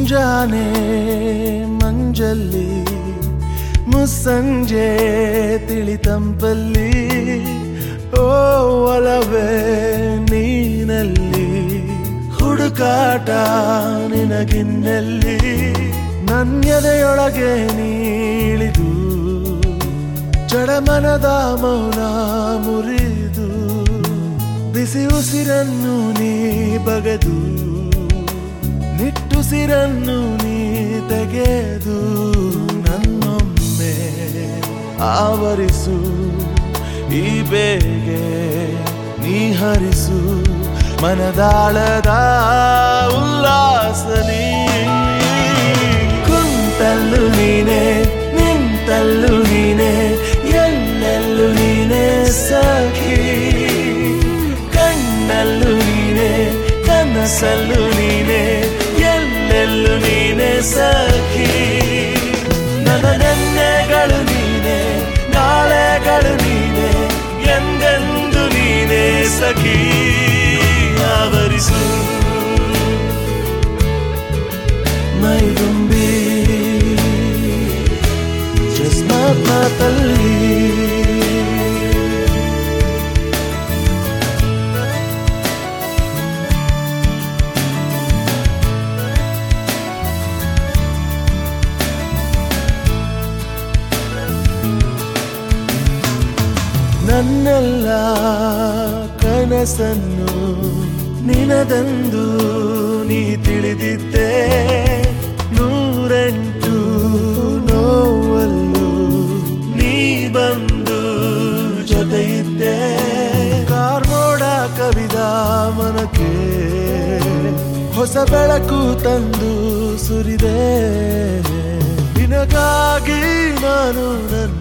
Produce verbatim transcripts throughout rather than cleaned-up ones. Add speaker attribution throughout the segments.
Speaker 1: ಮುಂಜಾನೆ ಮಂಜಲ್ಲಿ ಮುಸ್ಸಂಜೆ ತಿಳಿತಂಪಲ್ಲಿ ಓ ಒಲವೇ ನೀನಲ್ಲಿ ಹುಡುಕಾಟ ನಿನಗಿನ್ನಲ್ಲಿ ನನ್ಯದೆಯೊಳಗೆ ನೀಳಿದು ಜಡಮನದ ಮೌನ ಮುರಿದು ಬಿಸಿ ಉಸಿರನ್ನು ನೀ ಬಗೆದು ನಿಟ್ಟುಸಿರನ್ನು ನೀ ತೆಗೆದು ನನ್ನೊಮ್ಮೆ ಆವರಿಸು ಈ ಬೇಗೆ ನೀ ಹರಿಸು ಮನದಾಳದ ಉಲ್ಲಾಸ ನೀ ಕುಂತಲ್ಲು ನೀನೆ ನಿಂತಲ್ಲು ನೀನೆ ಎಲ್ಲೆಲ್ಲೂ ನೀನೆ ಸಖಿ ಕಣ್ಣಲ್ಲೂ ನೀನೆ ಕನಸಲ್ಲೂ ನೀನೆ ಎಲ್ಲೆಲ್ಲೂ ನೀನೆ ಸಖಿ ನನ್ನ ನೆನ್ನೆಗಳು ನೀನೆ ನಾಳೆಗಳು ನೀನೆ ಎಂದೆಂದು ನೀನೆ ಸಖಿ ಆವರಿಸು ಮೈದುಂಬಿ ಜಸ್ಮಾತ್ ಮಾತಲ್ಲಿ ನನ್ನೆಲ್ಲ ಕನಸನ್ನು ನಿನದೆಂದು ನೀ ತಿಳಿದಿದ್ದೆ ನೂರೆಂಟು ನೋವಲ್ಲೂ ನೀ ಬಂದು ಜೊತೆಯಿದ್ದೆ ಕಾರ್ಮೋಡ ಕವಿದ ಮನಕ್ಕೆ ಹೊಸ ಬೆಳಕು ತಂದು ಸುರಿದೆ ನಿನಗಾಗಿ ನಾನು ನನ್ನ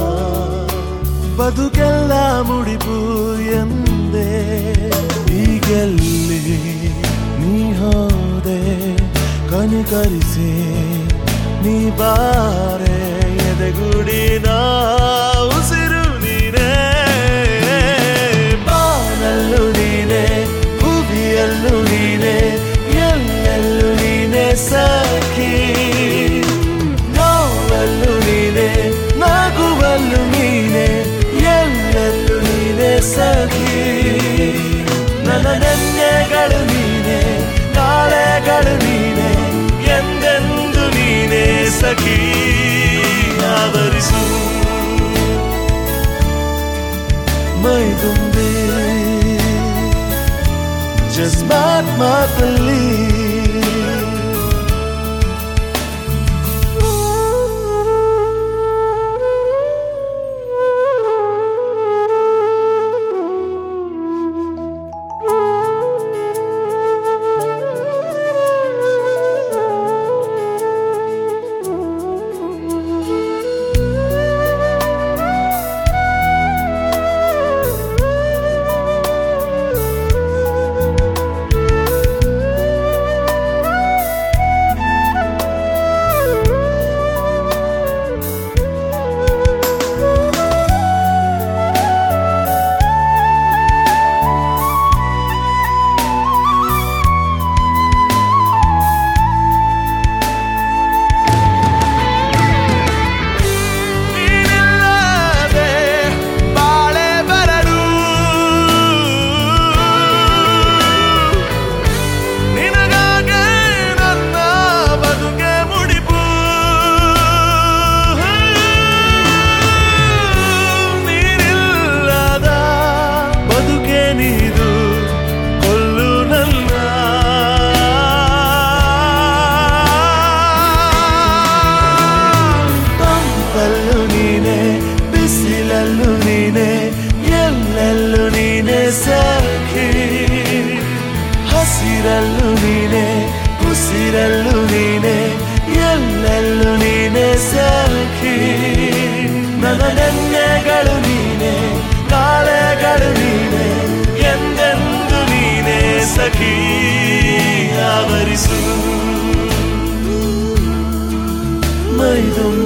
Speaker 1: ಬದುಕೆಲ್ಲ ಮುಡಿಪು ಎಂದೆ ಈಗೆಲ್ಲಿ ನೀ ಹೋದೆ ಕನಿಕರಿಸಿ ನೀ ಬಾರೆ ಎದೆಗುಡಿನ ಉಸಿರು ನೀನೆ ಬಾನಲ್ಲೂ ನೀನೆ ಭೂಮಿಯಲ್ಲೂ ನೀನೆ ಎಲ್ಲೆಲ್ಲೂ ನೀನೆ ಸಖಿ ನೋವಲ್ಲೂ ನೀನೆ ನಗುವಲ್ಲೂ ನೀನೆ ಎಲ್ಲೆಲ್ಲೂ ನೀನೆ ಸಖಿ ನನ್ನ ನೆನ್ನೆಗಳು ನೀನೆ ನಾಳೆಗಳು ನೀನೆ ಎಂದೆಂದು ನೀನೆ ಸಖಿ ಆವರಿಸು ಮೈದುಂಬಿ ಜಸ್ಮಾತ್ ಮಾತಲ್ಲಿ ಎಲ್ಲೆಲ್ಲೂ ನೀನೆ ಸಖಿ ಹಸಿರಲ್ಲೂ ನೀನೆ ಉಸಿರಲ್ಲೂ ನೀನೆ ಎಲ್ಲೆಲ್ಲೂ ನೀನೆ ಸಖಿ ನನ್ನ ನೆನ್ನೆಗಳು ನೀನೆ ನಾಳೆಗಳು ನೀನೆ ಎಂದೆಂದು ನೀನೆ ಸಖಿ ಆವರಿಸು ಮೈದುಂಬಿ